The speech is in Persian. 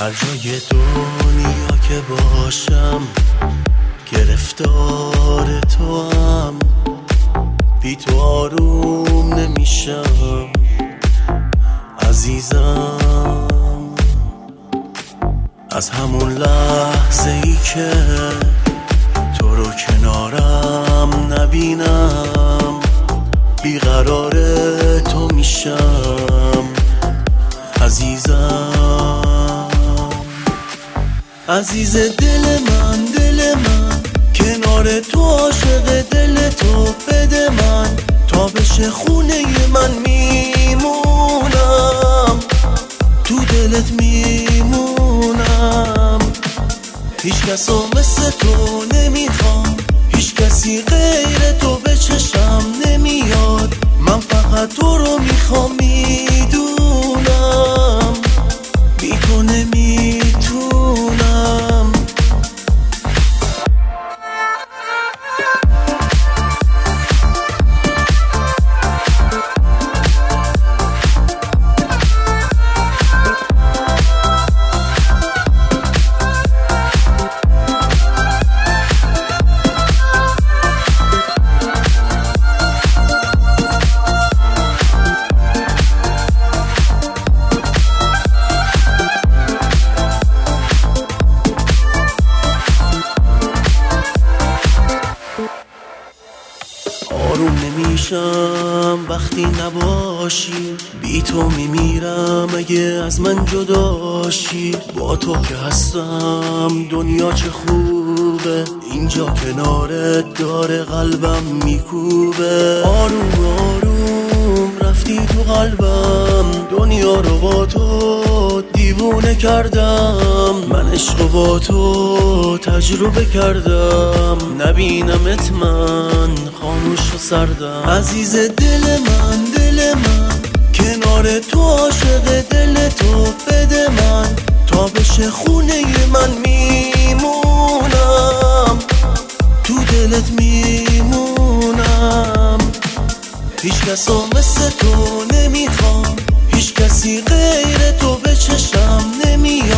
هر جای دنیا که باشم گرفتار تو هم، بی تو آروم نمیشم عزیزم. از همون لحظه ای که تو رو کنارم نبینم بیقرار تو میشم عزیزم. عزیز دل من کنار تو عاشق دل تو، بده من تا بشه خونه من میمونم، تو دلت میمونم. هیچ کسو مثل تو نمیخوام، هیچ کسی غیر تو به چشم نمیاد، من فقط تو رو میخوام، میدونم بی تو نمیتونم. آروم نمیشم وقتی نباشی، بی تو میمیرم اگه از من جداشی. با تو که هستم دنیا چه خوبه، اینجا کنارت داره قلبم میکوبه. آروم آروم رفتی تو قلبم، دنیا رو با تو دیوونه کردم. من عشق با تو تجربه کردم، نبینمت من خاموش و سردم. عزیز دل من کنار تو عاشق دل تو، بده من تا بشه خونه من میمونم، تو دلت میمونم. هیچ کسو مثل تو نمیخوام، هیچ کسی غیر تو به چشم نمیاد،